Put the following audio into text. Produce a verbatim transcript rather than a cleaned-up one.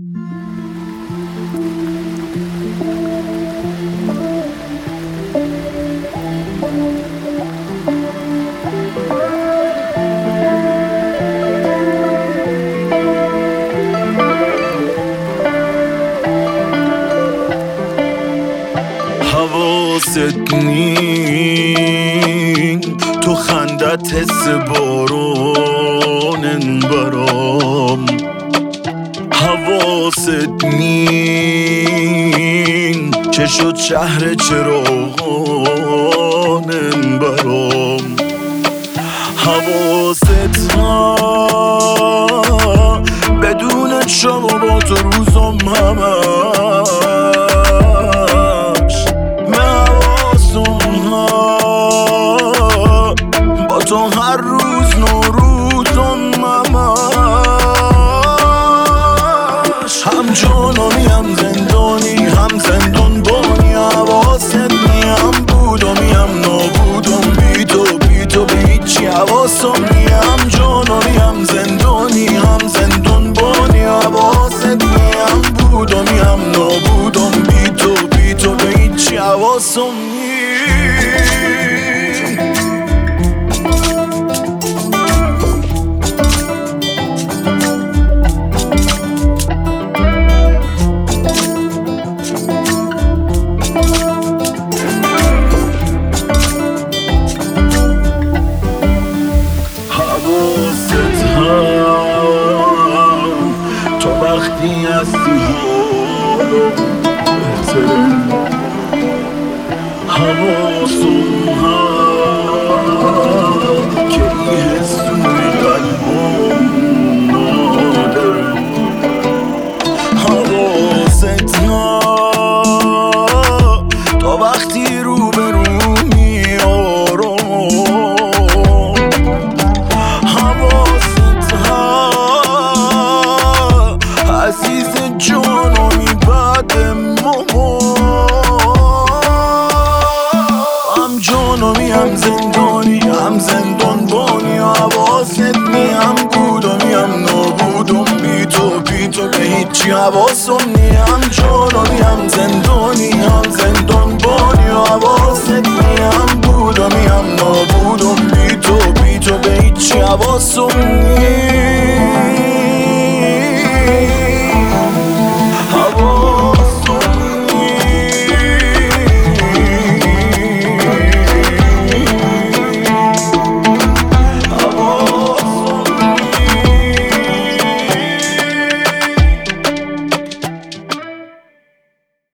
حواست نیم تو خندت حس بارانن برام، حواست نیم چه شد شهر چراغانن برام، حواست ها بدون شب و با تو روزم همش، من حواسم ها با تو هر روز نوروزم همش، هم جانمی هم زندانی هم زندان بانی، حواست نی هم بودمی هم نابودم، بی تو بی تو به هیچی حواسم نی، هم جانمی هم زندانی هم زندان بانی، حواست نی هم بودمی هم نابودم، بی تو بی تو به هیچی حواسم نی. تو وقتی هستی حالم بهتره، حواسم هم که ای حسوی قلبم نادره، حواست ها تو وقتی رو به رو میارم، حواست ها عزیز جانمی بعد ماما، هم جانمی هم زندانی هم زندان بانی، حواست نی هم بودمی هم نابودم، بی تو بی تو به هیچی حواسم نی، هم جانمی هم زندانی هم زندان بانی، حواست نی هم بودمی هم نابودم، بی تو بی تو به هیچی حواسم نی.